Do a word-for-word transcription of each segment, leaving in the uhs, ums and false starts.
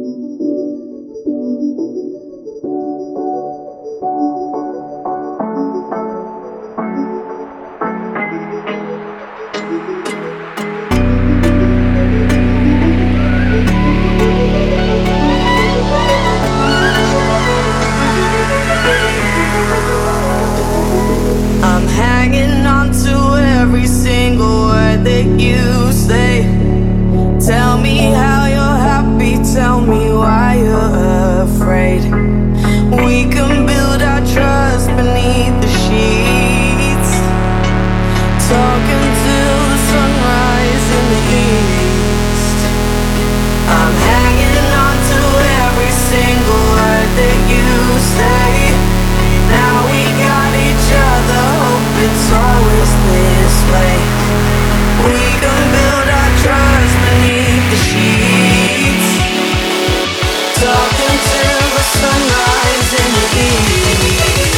I'm hanging on to every single word that you say. Tell me how you're happy, tell me why you're afraid. We can build our trust beneath the sheets, talking till the sunrise in the east. I'm hanging on to every single word that you say. Now we got each other, hope it's always this way. We can build our trust beneath the sheets, talking till the sunrise in the east.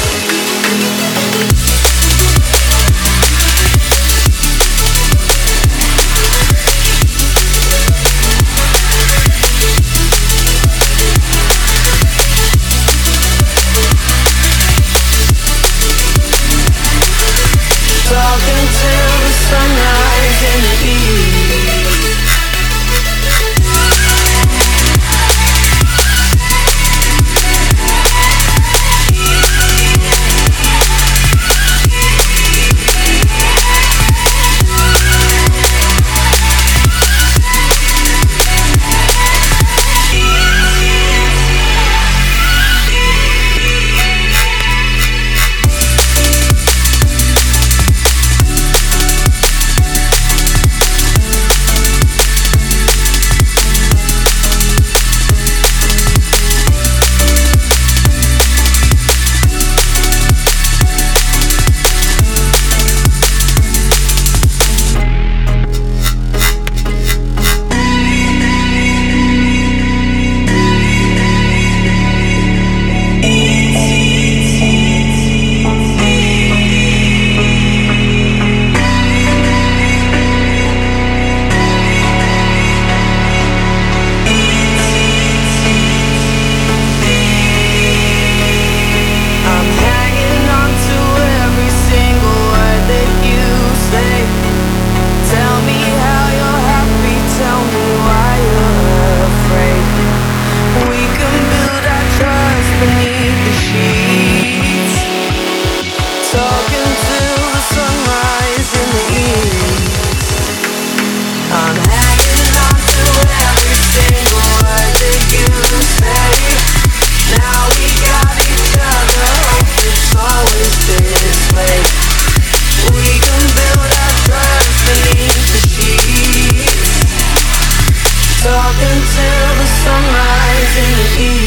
Talking till the sunrise in the east. Talking till the sunrise in the east.